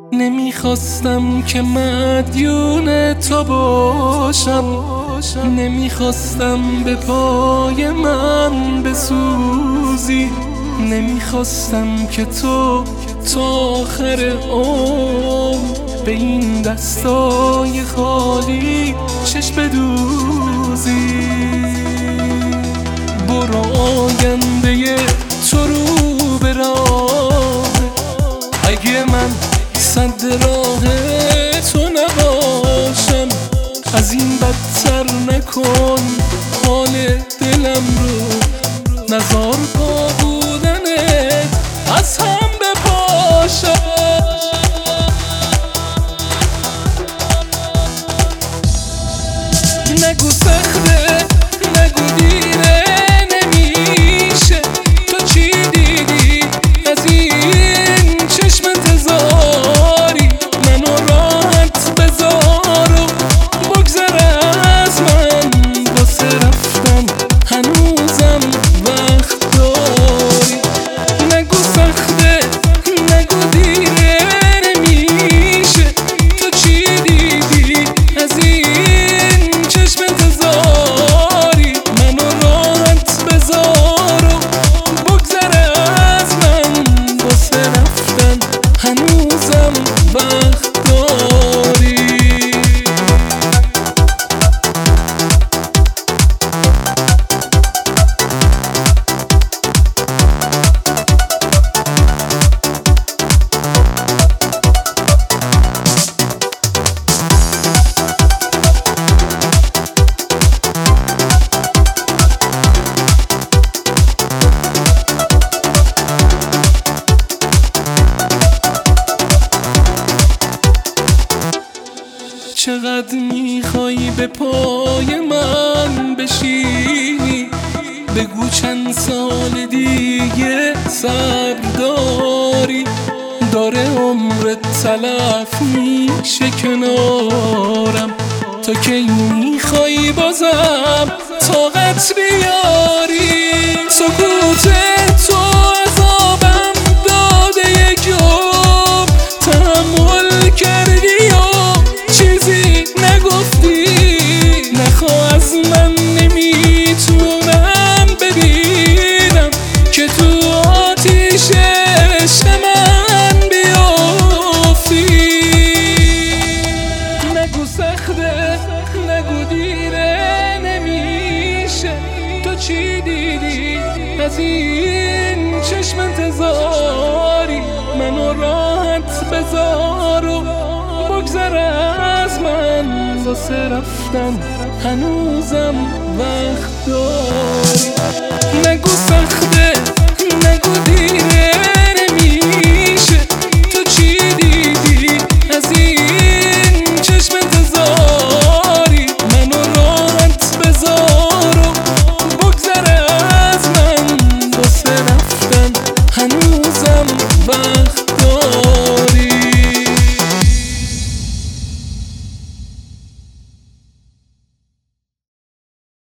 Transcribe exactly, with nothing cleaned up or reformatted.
نمیخواستم که مدیون تو باشم، نمیخواستم به پای من بسوزی، نمیخواستم که تو تا آخر عمر به این دستای خالی چشم بدوزی. برو آینده تو رو به راه، اگه من صد راه تو نباشم، از این بدتر نکن حال دلم رو، نزار با بودنت از هم بپاشم. نگو سخته، نگو دیره، نمیشه. تو چی دیدی از این چشم انتظاری؟ منو راحت بذار و بگذر از من، واسه رفتن هنوزم وقت داری. نگو سخته، نگو دیره، نمیشه. تو چی دیدی از این چشم انتظاری؟ منو راحت بذار و بگذر از من، واسه رفتن هنوزم وقت داری. چقدر میخوای به پای من بشینی؟ بگو چند سال دیگه صبر داری؟ داره عمرت تلف میشه کنارم، تا کی میخوای بازم طاقت بیاری؟ سکوت تو عذابم داده یک جوب، تحمل کردی چیزی نگفتی. نخواه از من، نمیتونم ببینم که تو آتیش عشق من بیافتی. نگو سخته، نگو دیره، نمیشه. تو چی دیدی از این چشم انتظاری؟ منو راحت بذار و بگذر از من، واسه رفتن هنوزم وقت داری. نگو سخته، نگو دیره، نمیشه. تو چی دیدی از این چشم انتظاری؟ منو راحت بذار و بگذر از من، واسه رفتن هنوزم وقت داری.